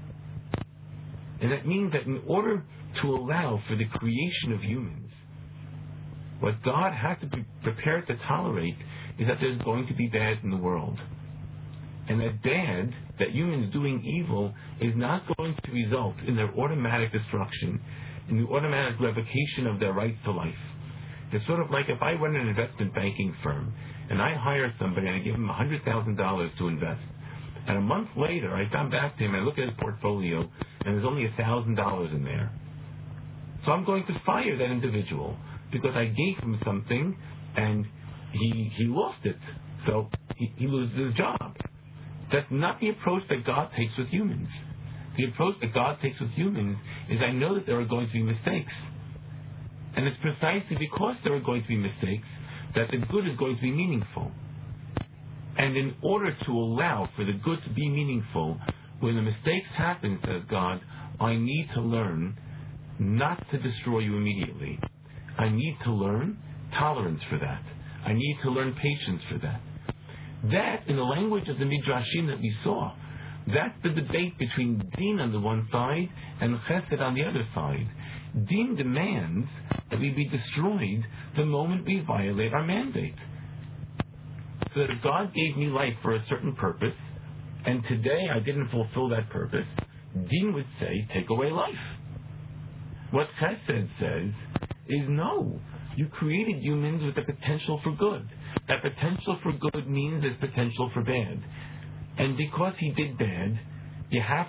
And that means that in order to allow for the creation of humans, what God has to be prepared to tolerate is that there's going to be bad in the world. And that bad, that humans doing evil, is not going to result in their automatic destruction, in the automatic revocation of their rights to life. It's sort of like if I run an investment banking firm and I hire somebody and I give him $100,000 to invest. And a month later, I come back to him and I look at his portfolio and there's only $1,000 in there. So I'm going to fire that individual because I gave him something and he lost it. So he loses his job. That's not the approach that God takes with humans. The approach that God takes with humans is I know that there are going to be mistakes. And it's precisely because there are going to be mistakes that the good is going to be meaningful. And in order to allow for the good to be meaningful, when the mistakes happen, says God, I need to learn not to destroy you immediately. I need to learn tolerance for that. I need to learn patience for that. That, in the language of the Midrashim that we saw, that's the debate between Din on the one side and Chesed on the other side. Din demands that we be destroyed the moment we violate our mandate. So that if God gave me life for a certain purpose, and today I didn't fulfill that purpose, Din would say, take away life. What Chesed says is no. You created humans with the potential for good. That potential for good means there's potential for bad. And because he did bad, you have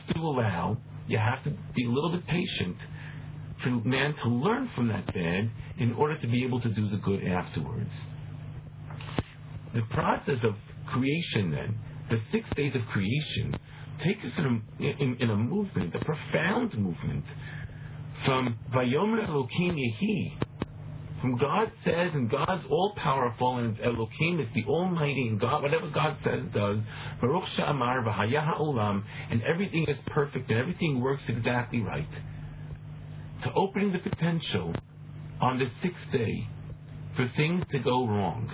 to be a little bit patient for man to learn from that bad in order to be able to do the good afterwards. The process of creation then, the 6 days of creation, takes us in a movement, a profound movement, from Vayomer Elokim Yehi, from God says, and God's all-powerful, and Elohim is the Almighty, and God, whatever God says does, Baruch She'amar v'haya ha'olam, and everything is perfect, and everything works exactly right. To opening the potential on the 6th day for things to go wrong.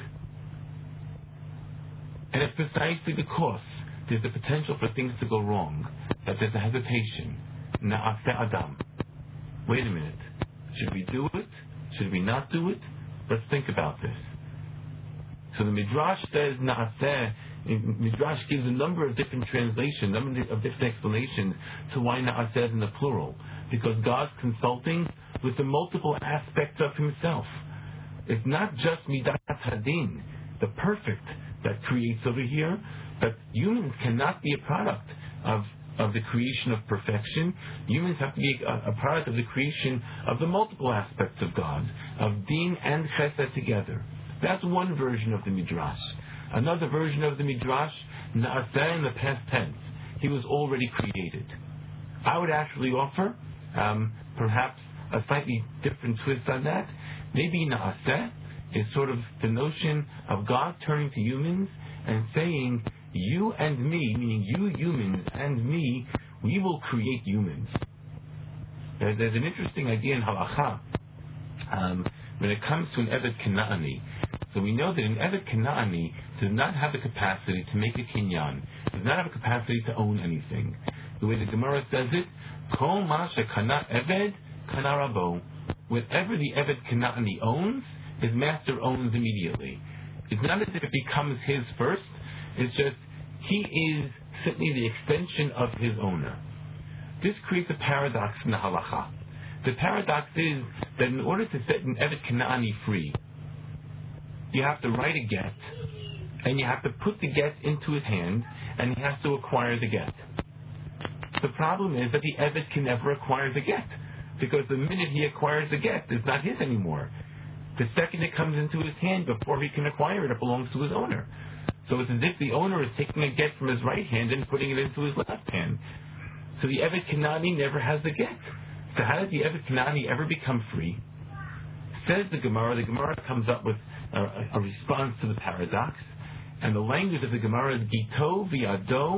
And it's precisely because there's the potential for things to go wrong that there's a hesitation. Na'aseh Adam. Wait a minute. Should we do it? Should we not do it? Let's think about this. So the Midrash says Na'aseh. Midrash gives a number of different translations, a number of different explanations to why Na'aseh is in the plural. Because God's consulting with the multiple aspects of himself. It's not just Midat Hadin, the perfect, that creates over here, but humans cannot be a product of the creation of perfection. Humans have to be a product of the creation of the multiple aspects of God, of Din and Chesed together. That's one version of the Midrash. Another version of the Midrash, Na'aseh in the past tense. He was already created. I would actually offer perhaps a slightly different twist on that. Maybe Na'aseh is sort of the notion of God turning to humans and saying, you and me, meaning you humans and me, we will create humans. There's an interesting idea in Halacha when it comes to an Eved Kena'ani. So we know that an Eved Kena'ani does not have the capacity to make a kinyan, does not have a capacity to own anything. The way the Gemara says it, Kol ma shekana Eved kana rabo. Whatever the Eved Kena'ani owns, his master owns immediately. It's not as if it becomes his first. It's just he is simply the extension of his owner. This creates a paradox in the halacha. The paradox is that in order to set an Eved Kena'ani free, you have to write a get, and you have to put the get into his hand, and he has to acquire the get. The problem is that the Eved can never acquire the get, because the minute he acquires the get, it's not his anymore. The second it comes into his hand, before he can acquire it, it belongs to his owner. So it's as if the owner is taking a get from his right hand and putting it into his left hand. So the Eved Kena'ani never has the get. So how does the Eved Kena'ani ever become free? Says the Gemara comes up with a response to the paradox. And the language of the Gemara is Gito v'yado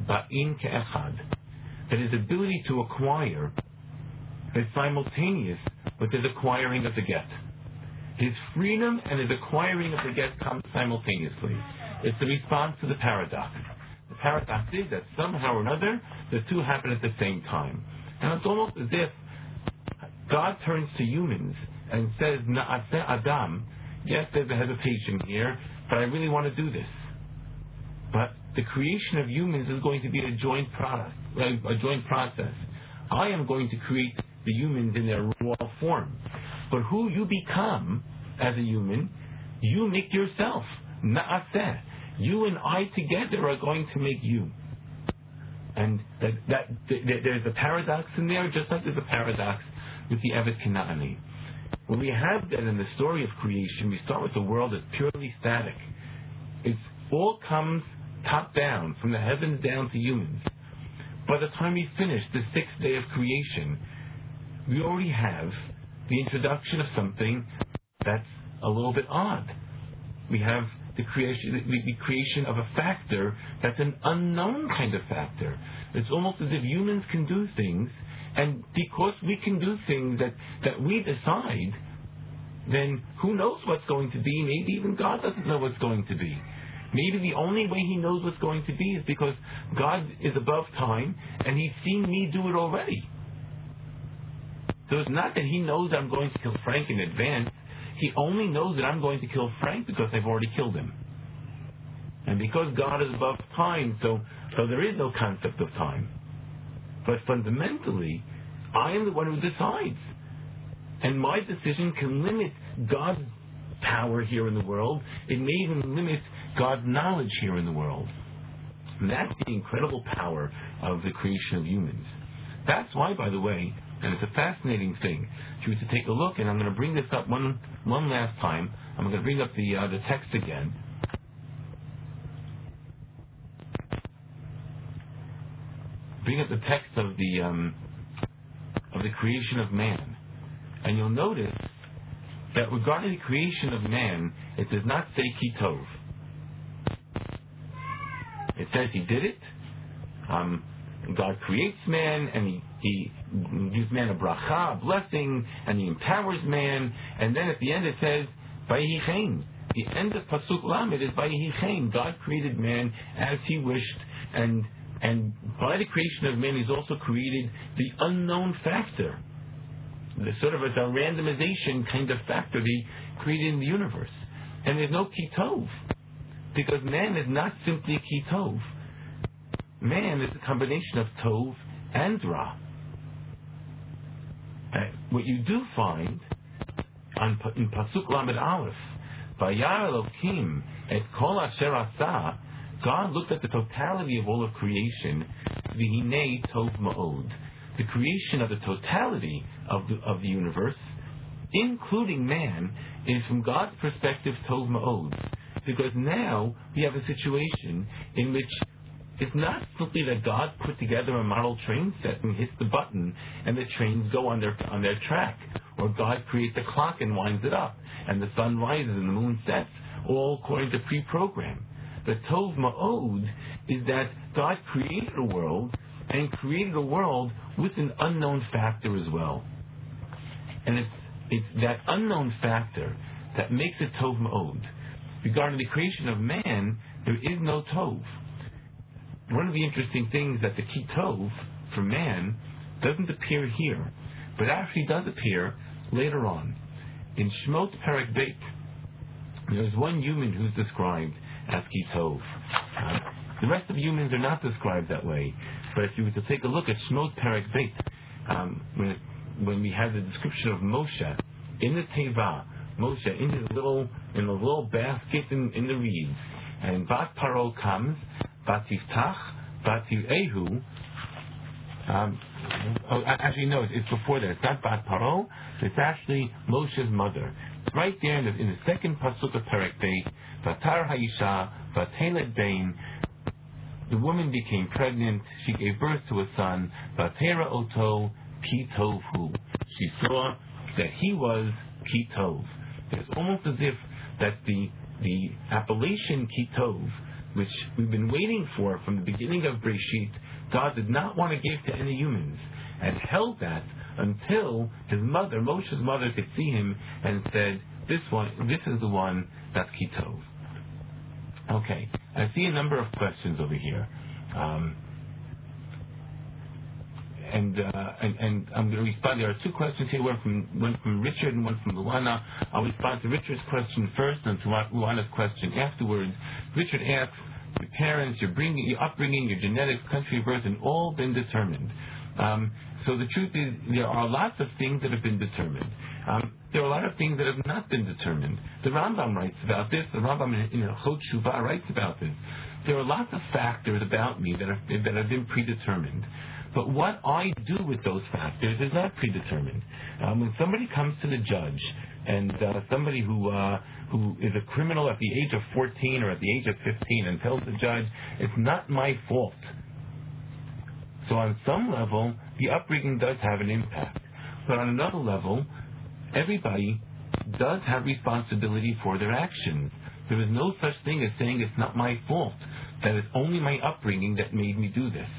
ba'in ke'echad, that his ability to acquire is simultaneous with his acquiring of the get. His freedom and his acquiring of the get come simultaneously. It's the response to the paradox. The paradox is that somehow or another, the two happen at the same time. And it's almost as if God turns to humans and says, Na'aseh Adam, yes, there's a hesitation here, but I really want to do this. But the creation of humans is going to be a joint product, a joint process. I am going to create the humans in their raw form. But who you become as a human, you make yourself. Na'aseh. You and I together are going to make you. And there's a paradox in there, just like there's a paradox with the Evet Kena'ani. When we have that in the story of creation, we start with the world that's purely static. It all comes top down, from the heavens down to humans. By the time we finish the sixth day of creation, we already have the introduction of something that's a little bit odd. We have the creation of a factor that's an unknown kind of factor. It's almost as if humans can do things, and because we can do things that we decide, then who knows what's going to be? Maybe even God doesn't know what's going to be. Maybe the only way he knows what's going to be is because God is above time and he's seen me do it already. So it's not that he knows I'm going to kill Frank in advance. He only knows that I'm going to kill Frank because I've already killed him. And because God is above time, so there is no concept of time. But fundamentally, I am the one who decides. And my decision can limit God's power here in the world. It may even limit God's knowledge here in the world. And that's the incredible power of the creation of humans. That's why, by the way, and it's a fascinating thing, if you were to take a look, and I'm going to bring this up one last time. I'm going to bring up the text again. Bring up the text of the creation of man. And you'll notice that regarding the creation of man, it does not say kitov. It says he did it. God creates man, and he gives man a bracha, a blessing, and he empowers man. And then at the end it says, Vayehi Chen. The end of Pasuk Lamed is Vayehi Chen. God created man as he wished, and by the creation of man, he's also created the unknown factor. The sort of a randomization kind of factor that he created in the universe. And there's no kitov, because man is not simply kitov. Man is a combination of tov and ra. What you do find in Pasuk Lamed Aleph, Vayar Elokim et kol asher asa, God looked at the totality of all of creation, v'hinei tov ma'od. The creation of the totality of the universe, including man, is from God's perspective tov ma'od. Because now we have a situation in which it's not simply that God put together a model train set and hits the button and the trains go on their track, or God creates a clock and winds it up, and the sun rises and the moon sets, all according to pre-program. The Tov Ma'od is that God created a world, and created a world with an unknown factor as well. And it's that unknown factor that makes it Tov Ma'od. Regarding the creation of man, there is no Tov. One of the interesting things that the Kitov for man doesn't appear here, but actually does appear later on. In Shmot Perek Beit, there's one human who's described as Kitov. The rest of humans are not described that way. But if you were to take a look at Shmot Perek Beit, when we have the description of Moshe in the Teva, Moshe in the little basket in the reeds, and Bat Paro comes, Batiftach, Bativehu. Actually, no, it's before that. It's not Bat Paro. It's actually Moshe's mother. Right there in the second pasuk of Perek Beit, Vatar Haisha, Vateled Bain. The woman became pregnant. She gave birth to a son. Vatera Oto Kitovhu. She saw that he was Kitov. It's almost as if that the appellation Kitov which we've been waiting for from the beginning of Breshit, God did not want to give to any humans, and held that until his mother, Moshe's mother, could see him and said, this is the one that's Kitov. Okay, I see a number of questions over here. And I'm going to respond. There are two questions here, one from Richard and one from Luana. I'll respond to Richard's question first and to Luana's question afterwards. Richard asks, your parents, your upbringing, your genetics, country of birth, and all been determined. So the truth is, there are lots of things that have been determined. There are a lot of things that have not been determined. The Rambam writes about this. The Rambam in Chot Shuvah writes about this. There are lots of factors about me that have been predetermined. But what I do with those factors is not predetermined. When somebody comes to the judge, and somebody who is a criminal at the age of 14 or at the age of 15 and tells the judge, it's not my fault. So on some level, the upbringing does have an impact. But on another level, everybody does have responsibility for their actions. There is no such thing as saying it's not my fault, that it's only my upbringing that made me do this.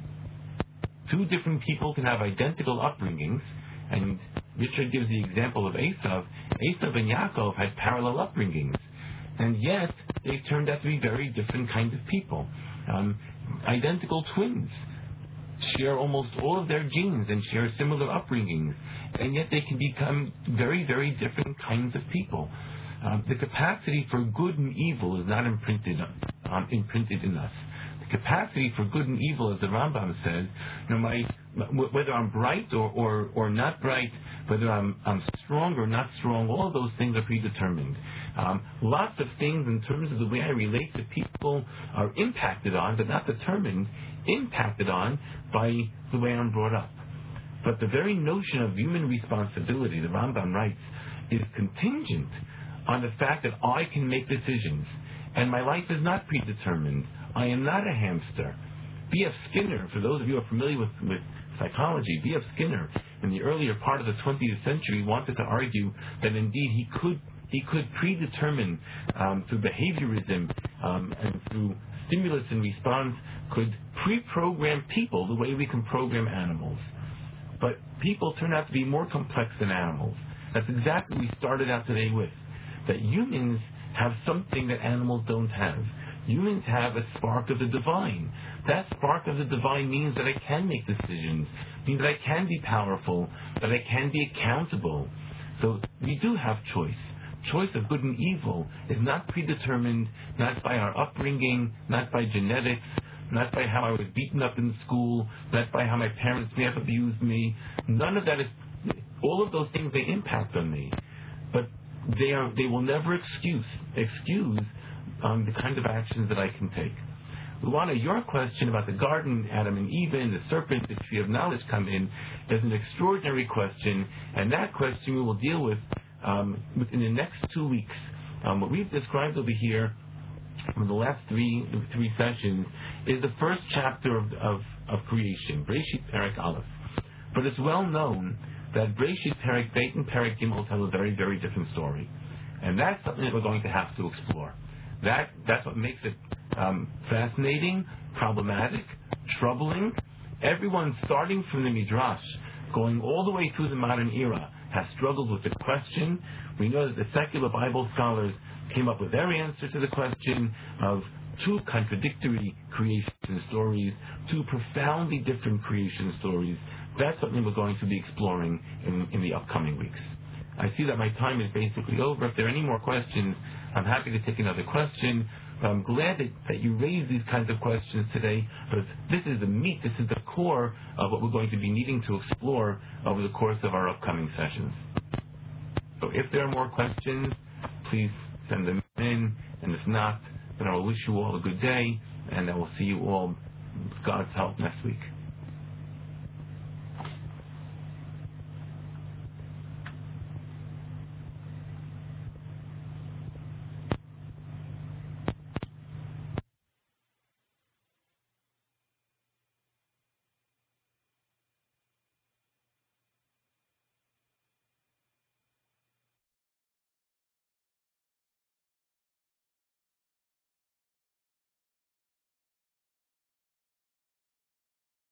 Two different people can have identical upbringings, and Richard gives the example of Esav. Esav and Yaakov had parallel upbringings, and yet they turned out to be very different kinds of people. Identical twins share almost all of their genes and share similar upbringings, and yet they can become very, very different kinds of people. The capacity for good and evil is not imprinted in us. The capacity for good and evil, as the Rambam says, whether I'm bright or not bright, whether I'm strong or not strong, all of those things are predetermined. Lots of things in terms of the way I relate to people are impacted on, but not determined, impacted on by the way I'm brought up. But the very notion of human responsibility, the Rambam writes, is contingent on the fact that I can make decisions, and my life is not predetermined. I am not a hamster. B.F. Skinner, for those of you who are familiar with psychology, B.F. Skinner, in the earlier part of the 20th century, wanted to argue that indeed he could predetermine through behaviorism and through stimulus and response, could pre-program people the way we can program animals. But people turn out to be more complex than animals. That's exactly what we started out today with, that humans have something that animals don't have. Humans have a spark of the divine. That spark of the divine means that I can make decisions, means that I can be powerful, that I can be accountable. So we do have choice. Choice of good and evil is not predetermined, not by our upbringing, not by genetics, not by how I was beaten up in school, not by how my parents may have abused me. None of that is, all of those things, they impact on me. But they will never excuse the kind of actions that I can take. Luana, your question about the garden, Adam and Eve, and the serpent, the tree of knowledge come in, is an extraordinary question, and that question we will deal with within the next 2 weeks. What we've described over here in the last three sessions is the first chapter of creation, Breshit Perek Aleph. But it's well known that Breshit Perek Beit and Perek Gimel tell a very, very different story. And that's something that we're going to have to explore. That's what makes it fascinating, problematic, troubling. Everyone starting from the Midrash, going all the way through the modern era, has struggled with the question. We know that the secular Bible scholars came up with their answer to the question of two contradictory creation stories, two profoundly different creation stories. That's something we're going to be exploring in the upcoming weeks. I see that my time is basically over. If there are any more questions, I'm happy to take another question. But I'm glad that you raised these kinds of questions today, because this is the meat, this is the core of what we're going to be needing to explore over the course of our upcoming sessions. So if there are more questions, please send them in, and if not, then I will wish you all a good day, and I will see you all, with God's help, next week.